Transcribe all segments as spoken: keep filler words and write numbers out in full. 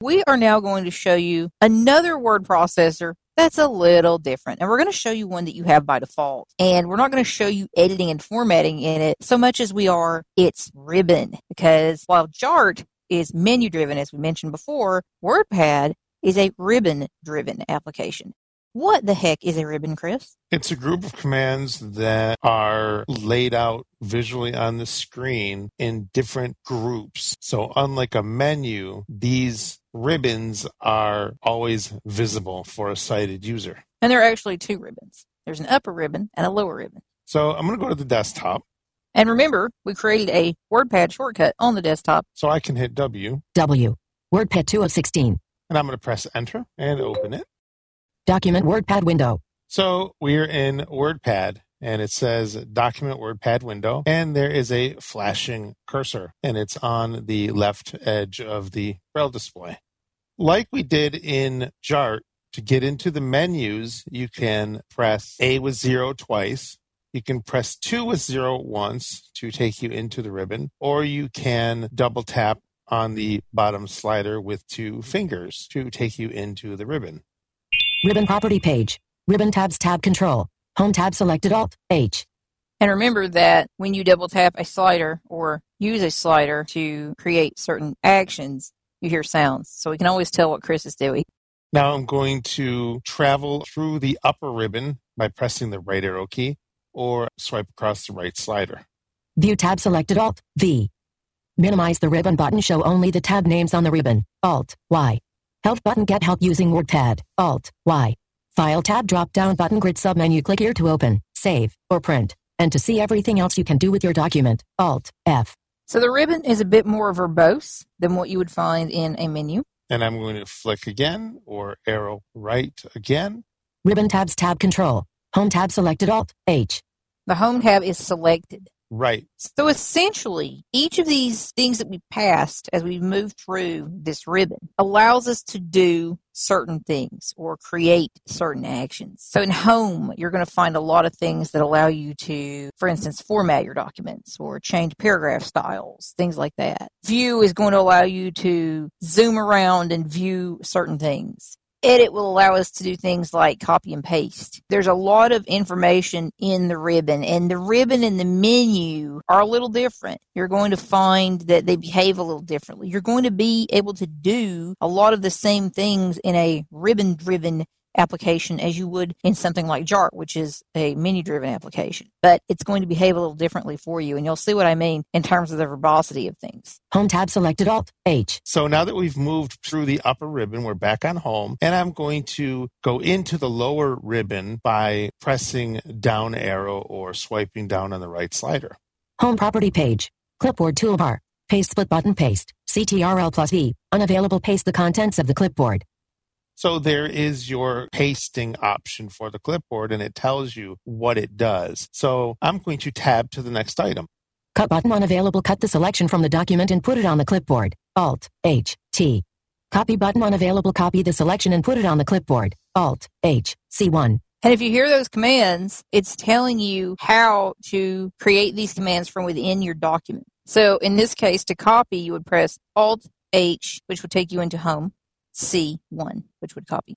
We are now going to show you another word processor that's a little different. And we're going to show you one that you have by default. And we're not going to show you editing and formatting in it so much as we are its ribbon. Because while Jart is menu-driven, as we mentioned before, WordPad is a ribbon-driven application. What the heck is a ribbon, Chris? It's a group of commands that are laid out visually on the screen in different groups. So unlike a menu, these ribbons are always visible for a sighted user. And there are actually two ribbons. There's an upper ribbon and a lower ribbon. So I'm going to go to the desktop. And remember, we created a WordPad shortcut on the desktop. So I can hit W. W. WordPad two of sixteen. And I'm going to press Enter and open it. Document WordPad window. So we're in WordPad, and it says Document WordPad window, and there is a flashing cursor, and it's on the left edge of the Braille display. Like we did in Jart, to get into the menus, you can press A with zero twice. You can press two with zero once to take you into the ribbon, or you can double tap on the bottom slider with two fingers to take you into the ribbon. Ribbon property page. Ribbon tabs tab control. Home tab selected Alt H. And remember that when you double tap a slider or use a slider to create certain actions, you hear sounds. So we can always tell what Chris is doing. Now I'm going to travel through the upper ribbon by pressing the right arrow key or swipe across the right slider. View tab selected Alt V. Minimize the ribbon button. Show only the tab names on the ribbon. Alt Y. Help button. Get help using WordPad. Alt Y. File tab drop down button. Grid submenu. Click here to open, save, or print. And to see everything else you can do with your document. Alt F. So the ribbon is a bit more verbose than what you would find in a menu. And I'm going to flick again or arrow right again. Ribbon tabs tab control. Home tab selected Alt H. The home tab is selected. Right. So essentially, each of these things that we passed as we move through this ribbon allows us to do certain things or create certain actions. So in home, you're going to find a lot of things that allow you to, for instance, format your documents or change paragraph styles, things like that. View is going to allow you to zoom around and view certain things. Edit will allow us to do things like copy and paste. There's a lot of information in the ribbon, and the ribbon and the menu are a little different. You're going to find that they behave a little differently. You're going to be able to do a lot of the same things in a ribbon-driven application as you would in something like Jart, which is a menu-driven application. But it's going to behave a little differently for you, and you'll see what I mean in terms of the verbosity of things. Home tab selected Alt H. So now that we've moved through the upper ribbon, we're back on home, and I'm going to go into the lower ribbon by pressing down arrow or swiping down on the right slider. Home property page. Clipboard toolbar. Paste split button paste. C T R L plus V. Unavailable. Paste the contents of the clipboard. So there is your pasting option for the clipboard, and it tells you what it does. So I'm going to tab to the next item. Cut button unavailable. Cut the selection from the document and put it on the clipboard. Alt H T. Copy button unavailable. Copy the selection and put it on the clipboard. Alt H C one. And if you hear those commands, it's telling you how to create these commands from within your document. So in this case, to copy, you would press Alt H, which would take you into home. C one, which would copy.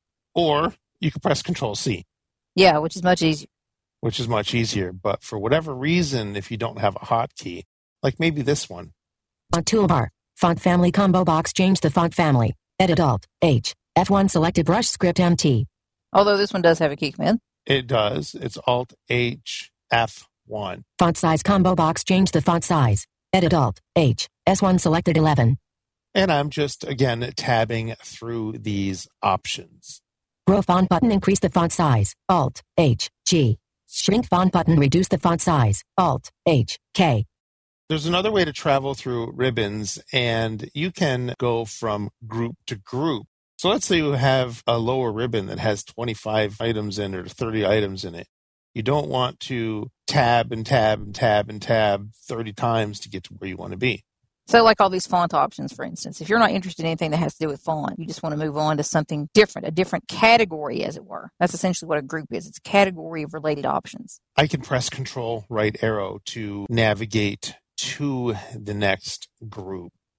Or you could press Control C. Yeah, which is much easier. Which is much easier. But for whatever reason, if you don't have a hotkey, like maybe this one. Font toolbar. Font family combo box. Change the font family. Edit Alt H. F one selected brush script M T. Although this one does have a key command. It does. It's Alt H F one. Font size combo box. Change the font size. Edit Alt H. S one selected eleven. And I'm just, again, tabbing through these options. Grow font button. Increase the font size. Alt H G. Shrink font button. Reduce the font size. Alt H K. There's another way to travel through ribbons, and you can go from group to group. So let's say you have a lower ribbon that has twenty-five items in it or thirty items in it. You don't want to tab and tab and tab and tab thirty times to get to where you want to be. So like all these font options, for instance, if you're not interested in anything that has to do with font, you just want to move on to something different, a different category, as it were. That's essentially what a group is. It's a category of related options. I can press Control right arrow to navigate to the next group.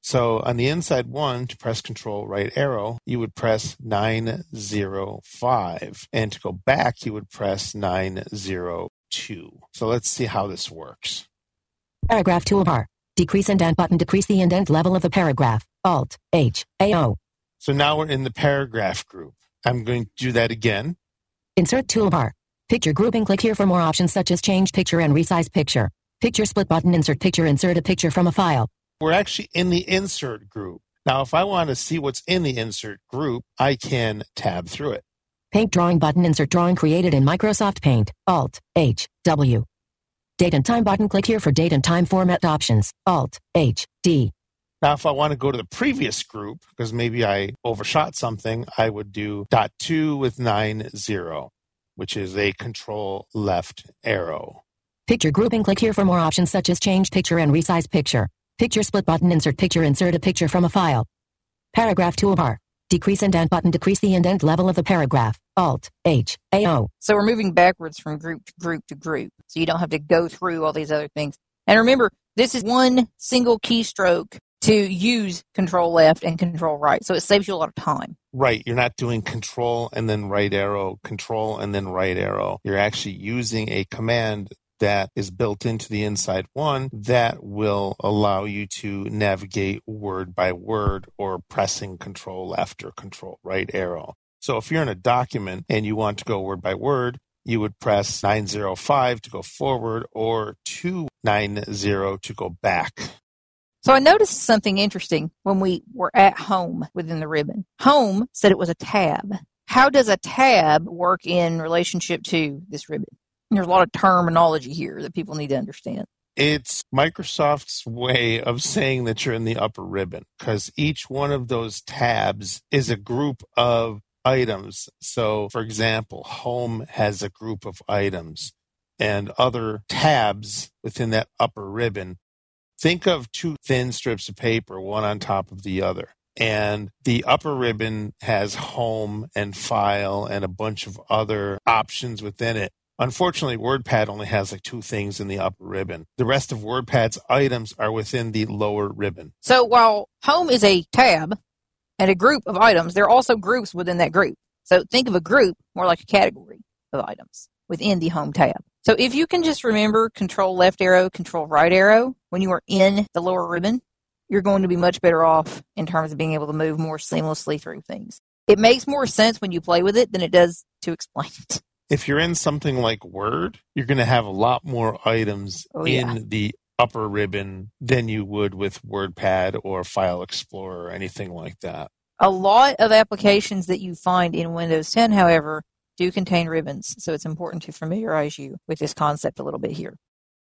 So on the inside one, to press Control right arrow, you would press nine zero five. And to go back, you would press nine zero two. So let's see how this works. Paragraph toolbar. Decrease indent button. Decrease the indent level of the paragraph. Alt, H, A, O. So now we're in the paragraph group. I'm going to do that again. Insert toolbar. Picture grouping. Click here for more options such as change picture and resize picture. Picture split button. Insert picture. Insert a picture from a file. We're actually in the insert group. Now, if I want to see what's in the insert group, I can tab through it. Paint drawing button. Insert drawing created in Microsoft Paint. Alt, H, W. Date and time button. Click here for date and time format options. Alt, H, D. Now, if I want to go to the previous group, because maybe I overshot something, I would do dot two with nine zero, which is a control left arrow. Picture grouping. Click here for more options such as change picture and resize picture. Picture split button. Insert picture. Insert a picture from a file. Paragraph toolbar. Decrease indent button. Decrease the indent level of the paragraph. Alt, H, A, O. So we're moving backwards from group to group to group. So you don't have to go through all these other things. And remember, this is one single keystroke to use Control left and Control right. So it saves you a lot of time. Right. You're not doing Control and then right arrow, Control and then right arrow. You're actually using a command that is built into the inside one that will allow you to navigate word by word or pressing Control left or Control right arrow. So if you're in a document and you want to go word by word, you would press nine zero five to go forward or two ninety to go back. So I noticed something interesting when we were at home within the ribbon. Home said it was a tab. How does a tab work in relationship to this ribbon? There's a lot of terminology here that people need to understand. It's Microsoft's way of saying that you're in the upper ribbon, because each one of those tabs is a group of items. So, for example, home has a group of items and other tabs within that upper ribbon. Think of two thin strips of paper, one on top of the other. And the upper ribbon has home and file and a bunch of other options within it. Unfortunately, WordPad only has like two things in the upper ribbon. The rest of WordPad's items are within the lower ribbon. So while home is a tab and a group of items, there are also groups within that group. So think of a group more like a category of items within the home tab. So if you can just remember Control left arrow, Control right arrow when you are in the lower ribbon, you're going to be much better off in terms of being able to move more seamlessly through things. It makes more sense when you play with it than it does to explain it. If you're in something like Word, you're going to have a lot more items oh, yeah. in the upper ribbon than you would with WordPad or File Explorer or anything like that. A lot of applications that you find in Windows ten, however, do contain ribbons. So it's important to familiarize you with this concept a little bit here.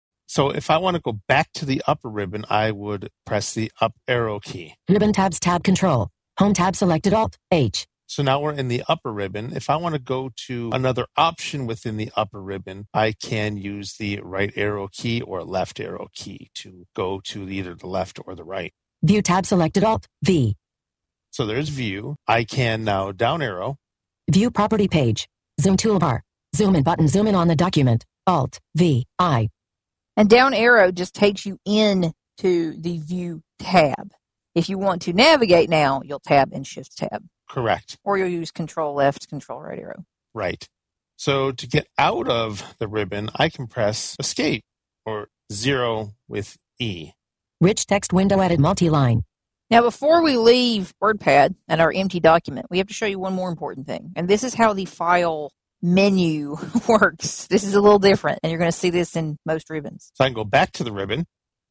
So if I want to go back to the upper ribbon, I would press the up arrow key. Ribbon tabs, tab control. Home tab selected, Alt, H. So now we're in the upper ribbon. If I want to go to another option within the upper ribbon, I can use the right arrow key or left arrow key to go to either the left or the right. View tab selected, Alt, V. So there's view. I can now down arrow. View property page. Zoom toolbar. Zoom in button. Zoom in on the document. Alt, V, I. And down arrow just takes you in to the view tab. If you want to navigate now, you'll tab and shift tab. Correct. Or you'll use Control left, Control right arrow. Right. So to get out of the ribbon, I can press escape or zero with E. Rich text window edit multi-line. Now, before we leave WordPad and our empty document, we have to show you one more important thing. And this is how the file menu works. This is a little different, and you're going to see this in most ribbons. So I can go back to the ribbon.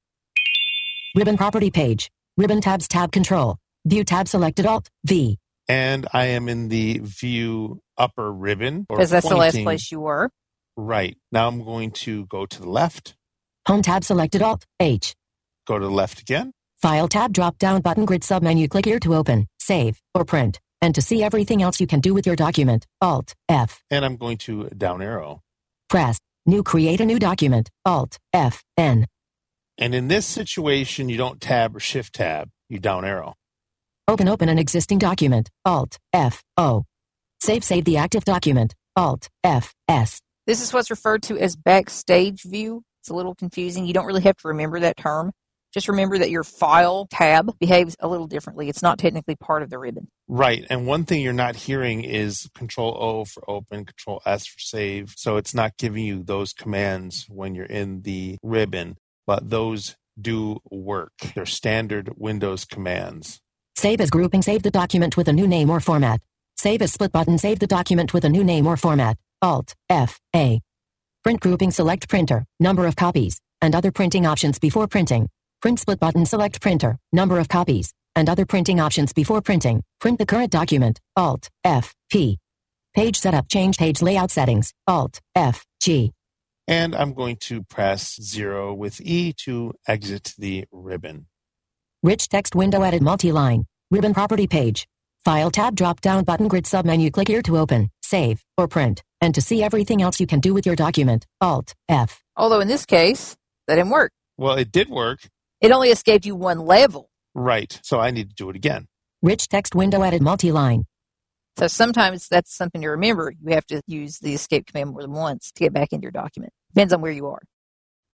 Ribbon property page. Ribbon tabs, tab control. View tab selected, Alt, V. And I am in the view upper ribbon. Because that's pointing. the last place you were. Right. Now I'm going to go to the left. Home tab selected, Alt, H. Go to the left again. File tab drop down button grid submenu. Click here to open, save, or print. And to see everything else you can do with your document, Alt, F. And I'm going to down arrow. Press. New create a new document, Alt, F, N. And in this situation, you don't tab or shift tab. You down arrow. Open open an existing document, Alt, F, O. Save save the active document, Alt, F, S. This is what's referred to as backstage view. It's a little confusing. You don't really have to remember that term. Just remember that your File tab behaves a little differently. It's not technically part of the ribbon. Right. And one thing you're not hearing is Control O for open, Control S for save. So it's not giving you those commands when you're in the ribbon, but those do work. They're standard Windows commands. Save as grouping. Save the document with a new name or format. Save as split button. Save the document with a new name or format. Alt, F, A. Print grouping. Select printer, number of copies, and other printing options before printing. Print split button. Select printer, number of copies, and other printing options before printing. Print the current document. Alt, F, P. Page setup. Change page layout settings. Alt, F, G. And I'm going to press zero with E to exit the ribbon. Rich text window. Edit multi-line. Ribbon property page. File tab drop-down button. Grid submenu. Click here to open, save, or print. And to see everything else you can do with your document. Alt, F. Although in this case, that didn't work. Well, it did work. It only escaped you one level. Right. So I need to do it again. Rich text window. Edit multi-line. So sometimes that's something to remember. You have to use the escape command more than once to get back into your document. Depends on where you are.